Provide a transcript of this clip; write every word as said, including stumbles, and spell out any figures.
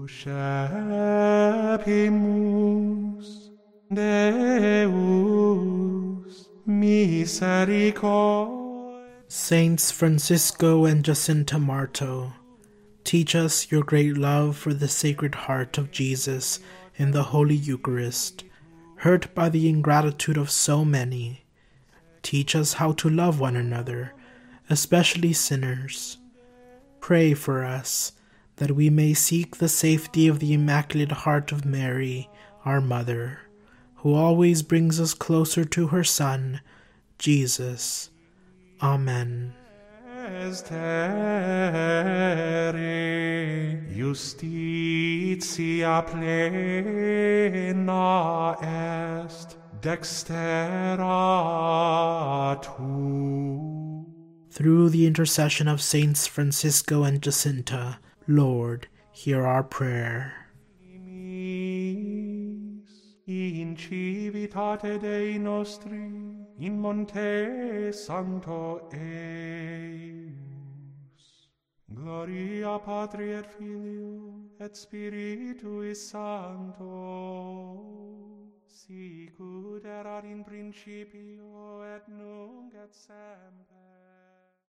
Scepimus Deus misericordiae. Saints Francisco and Jacinta Marto, teach us your great love for the Sacred Heart of Jesus in the Holy Eucharist, hurt by the ingratitude of so many. Teach us how to love one another, especially sinners. Pray for us, that we may seek the safety of the Immaculate Heart of Mary, our Mother, who always brings us closer to her Son, Jesus. Amen. Estere justitia plena est dextera tu. Through the intercession of Saints Francisco and Jacinta, Lord, hear our prayer. In civitate Dei nostri, in monte sancto eius. Gloria Patri et Filio et Spiritui Sancto, sicut erat in principio et nunc et semper